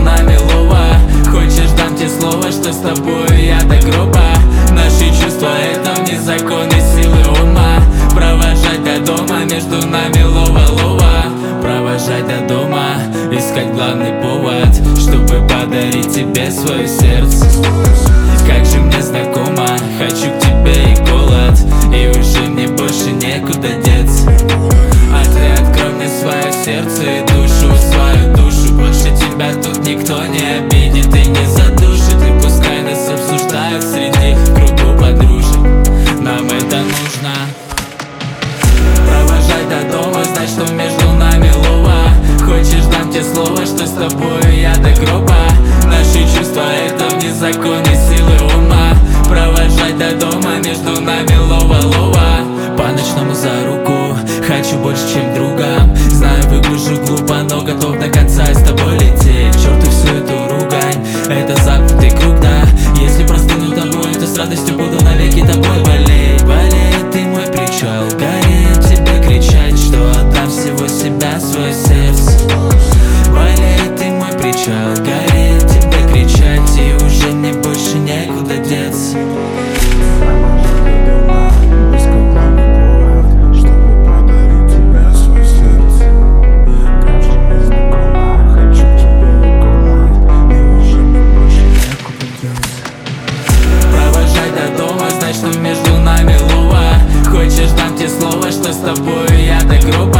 нами лова. Хочешь, дам тебе слово, что с тобой я до гроба. Наши чувства — это вне закона силы ума. Провожать до дома, между нами лова-лова. Провожать до дома, искать главный повод, чтобы подарить тебе свое сердце. Как же мне знакомо, хочу к тебе и голод, и уже мне больше некуда деться. А ты открой мне свое сердце и душу, свою душу. Больше тебя тут никто не обидит и не задушит. И пускай нас обсуждают среди кругу подружек, нам это нужно. Провожать до дома, знать, что между нами лова. Хочешь, дам тебе слово, что с тобой я до гроба. Наши чувства — это вне закона силы ума. Провожать до дома, между нами лова-лова. По ночному за руку, хочу больше, чем другом. Знаю, выгляжу глупо, но готов до конца с тобой лететь. К черту всю эту ругань, это замкнутый круг, да. Если простыну тобой, то с радостью буду навеки тобой болеть. Болеть, ты мой причал, гореть, тебе кричать, что отдам всего себя, свое сердце. Болеть, ты мой причал, гореть, тебе кричать, и уже мне больше некуда деться. Что между нами лова. Хочешь, дам тебе слово, что с тобой я до гроба.